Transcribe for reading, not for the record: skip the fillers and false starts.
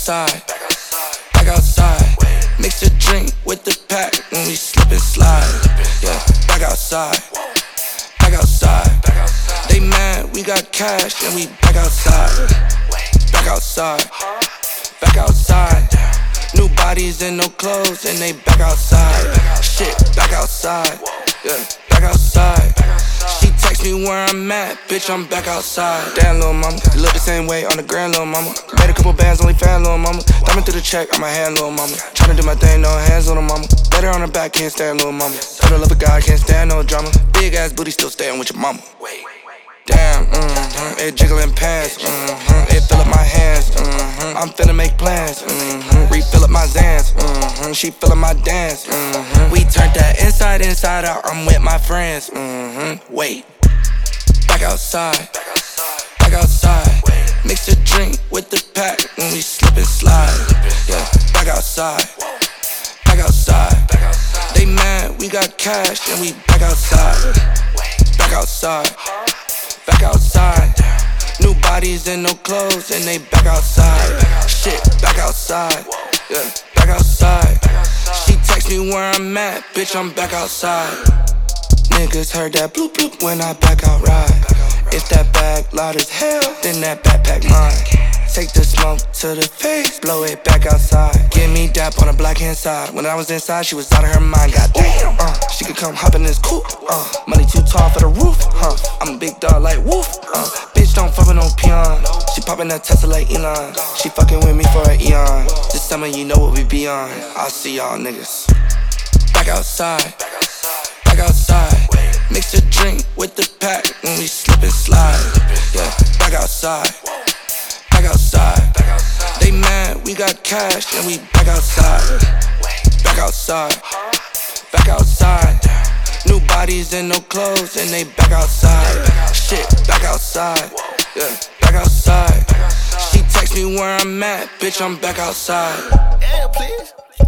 outside, back outside. Mix a drink with the pack when we slip and slide. Yeah, back outside, back outside. They mad, we got cash and we back outside. Back outside, back outside. New bodies and no clothes and they back outside. Shit, back outside, yeah, back outside. She text me where I'm at, bitch, I'm back outside. Damn, little mama, you look the same way on the grand, little mama. Made a couple bands, only fan, little mama. Thumbing through the check, on my hand, little mama. Tryna do my thing, no hands, little mama. Better on her back, can't stand, little mama. Told her love a guy, can't stand no drama. Big ass booty, still staying with your mama. Damn, it jiggling pants, it fill up my hands, I'm finna make plans, refill up my Zans, she feelin' my dance, we turned that inside out, I'm with my friends, wait. Back outside, back outside, mix a drink with the pack when we slip and slide, yeah, back outside, back outside, they mad, we got cash and we back outside, back outside. Back outside, new bodies and no clothes and they back outside. Shit, back outside, yeah, back outside. She text me where I'm at, bitch, I'm back outside. Niggas heard that bloop bloop when I back out ride. If that bag loud as hell, then that backpack mine. Take the smoke to the face, blow it back outside. Give me dap on the black hand side. When I was inside, she was out of her mind. Goddamn, she could come hop in this coupe. Money too tall for the roof. I'm a big dog like woof. Bitch don't fuck with no peon. She poppin' that Tesla like Elon. She fucking with me for an eon. This summer you know what we be on. I'll see y'all niggas. Back outside, back outside. Mix a drink with the pack when we slip and slide. Yeah, back outside. Back outside, they mad, we got cash and we back outside. Back outside, back outside. New bodies and no clothes and they back outside. Shit, back outside, yeah, back outside. She text me where I'm at, bitch, I'm back outside. Yeah, please.